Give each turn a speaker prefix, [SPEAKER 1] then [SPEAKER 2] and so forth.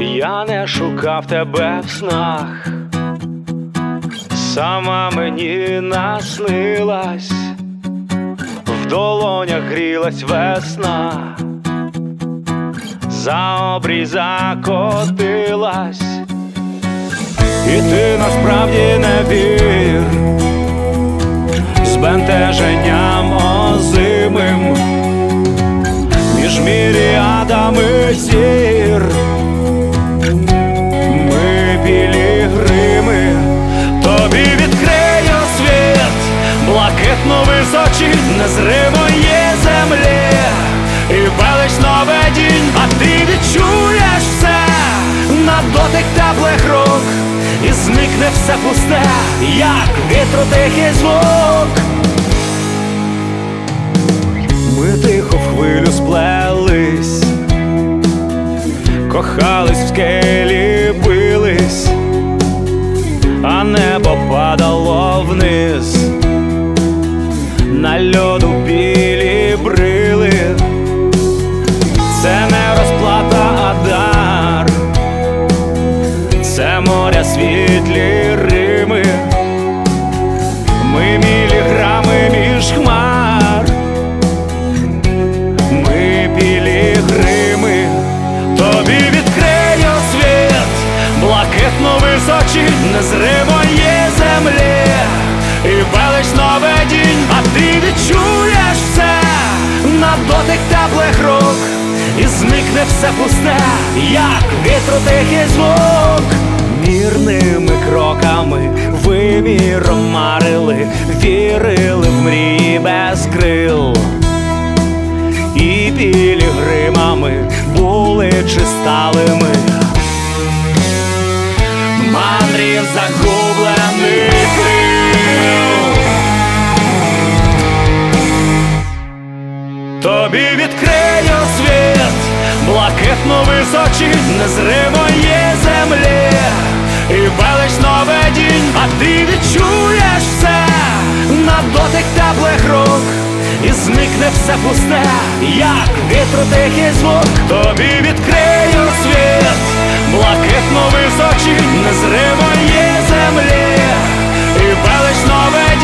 [SPEAKER 1] Я не шукав тебе в снах, сама мені наснилась, в долонях грілась весна, за обрій закотилась. І ти насправді не вір збентеженням озимим між міріадами зір. Ми пілігрими, тобі відкрию світ блакитно-височі незримої землі і велич новидінь, а ти відчуєш все на дотик теплих рук, і зникне все пусте, як вітру тихий звук. Ми тихо в хвилю сплелись, кохались в скелі, бились, а небо падало вниз, на льоду білі брили. Це не розплата, а дар, це моря світлі Рими. Ми міліграми між хмар, ми пілігрими, тобі відкрию світ блакитно-височі незримої землі і велич новидінь, а ти відчуєш все на дотик теплих рук, і зникне все пусте, як вітру тихий звук. Мірними кроками виміром марили, вірили в мрії без крил, і пілігримами були чи стали ми. Мандрів загублений крил, тобі відкрию світ блакитно-височі незримої землі і велич новидінь, а ти відчуєш все на дотик теплих рук, і зникне все пусте, як вітру тихий звук. Тобі відкрию світ блакитно-височі незримої землі і велич новидінь,